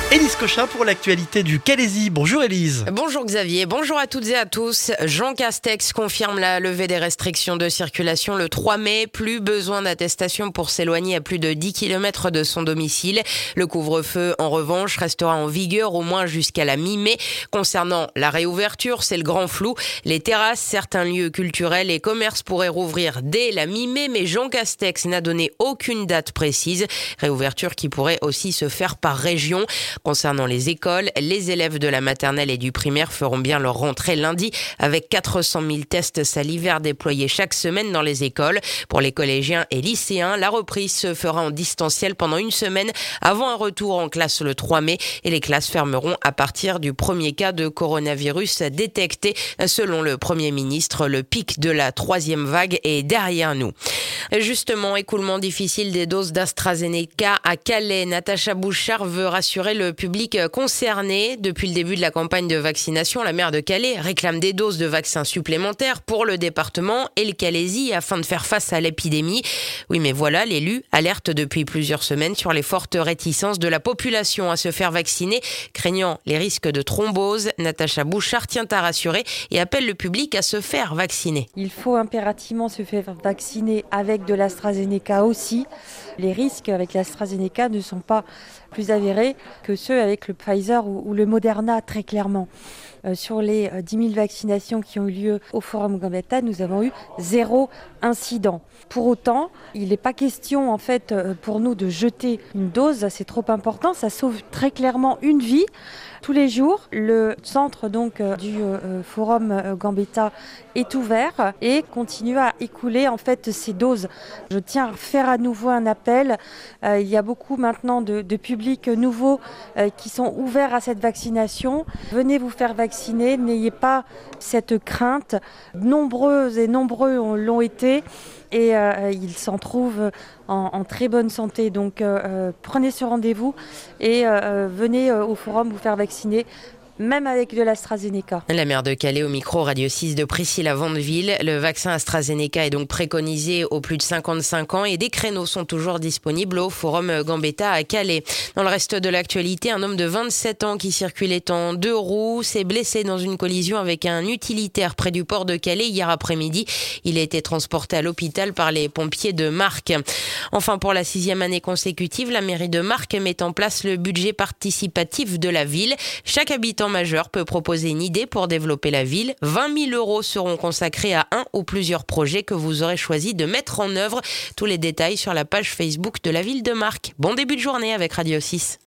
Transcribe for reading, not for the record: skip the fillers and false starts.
Élise Cochin pour l'actualité du Calaisis. Bonjour Élise. Bonjour Xavier, bonjour à toutes et à tous. Jean Castex confirme la levée des restrictions de circulation le 3 mai. Plus besoin d'attestation pour s'éloigner à plus de 10 km de son domicile. Le couvre-feu, en revanche, restera en vigueur au moins jusqu'à la mi-mai. Concernant la réouverture, c'est le grand flou. Les terrasses, certains lieux culturels et commerces pourraient rouvrir dès la mi-mai, mais Jean Castex n'a donné aucune date précise. Réouverture qui pourrait aussi se faire par région. Concernant les écoles, les élèves de la maternelle et du primaire feront bien leur rentrée lundi avec 400 000 tests salivaires déployés chaque semaine dans les écoles. Pour les collégiens et lycéens, la reprise se fera en distanciel pendant une semaine avant un retour en classe le 3 mai et les classes fermeront à partir du premier cas de coronavirus détecté. Selon le Premier ministre, le pic de la troisième vague est derrière nous. Justement, écoulement difficile des doses d'AstraZeneca à Calais. Natacha Bouchard veut rassurer le public concerné. Depuis le début de la campagne de vaccination, la maire de Calais réclame des doses de vaccins supplémentaires pour le département et le Calaisis afin de faire face à l'épidémie. Oui, mais voilà, l'élu alerte depuis plusieurs semaines sur les fortes réticences de la population à se faire vacciner, craignant les risques de thrombose. Natacha Bouchard tient à rassurer et appelle le public à se faire vacciner. Il faut impérativement se faire vacciner avec de l'AstraZeneca aussi. Les risques avec l'AstraZeneca ne sont pas plus avérés que ceux avec le Pfizer ou le Moderna, très clairement. Sur les 10 000 vaccinations qui ont eu lieu au Forum Gambetta, nous avons eu 0 incident. Pour autant, il n'est pas question en fait pour nous de jeter une dose, c'est trop important, ça sauve très clairement une vie. Tous les jours, le centre du Forum Gambetta est ouvert et continue à écouler en fait ces doses. Je tiens à faire à nouveau un appel. Il y a beaucoup maintenant de publics nouveaux qui sont ouverts à cette vaccination. Venez vous faire vacciner, n'ayez pas cette crainte. Nombreuses et nombreux l'ont été et ils s'en trouvent en très bonne santé. Donc prenez ce rendez-vous et venez au forum vous faire vacciner, même avec de l'AstraZeneca. La maire de Calais au micro Radio 6 de Priscilla Vandeville. Le vaccin AstraZeneca est donc préconisé aux plus de 55 ans et des créneaux sont toujours disponibles au Forum Gambetta à Calais. Dans le reste de l'actualité, un homme de 27 ans qui circulait en 2 roues s'est blessé dans une collision avec un utilitaire près du port de Calais hier après-midi. Il a été transporté à l'hôpital par les pompiers de Marques. Enfin, pour la 6e année consécutive, la mairie de Marques met en place le budget participatif de la ville. Chaque habitant majeur peut proposer une idée pour développer la ville. 20 000 € seront consacrés à un ou plusieurs projets que vous aurez choisi de mettre en œuvre. Tous les détails sur la page Facebook de la ville de Marques. Bon début de journée avec Radio 6.